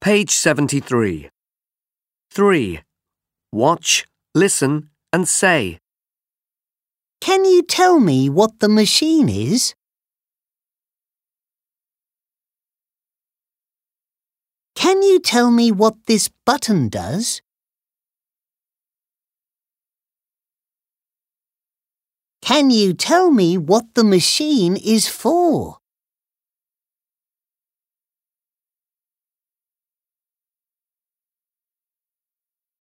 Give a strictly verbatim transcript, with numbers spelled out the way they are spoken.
Page seventy-three. three. Watch, listen and say. Can you tell me what the machine is? Can you tell me what this button does? Can you tell me what the machine is for?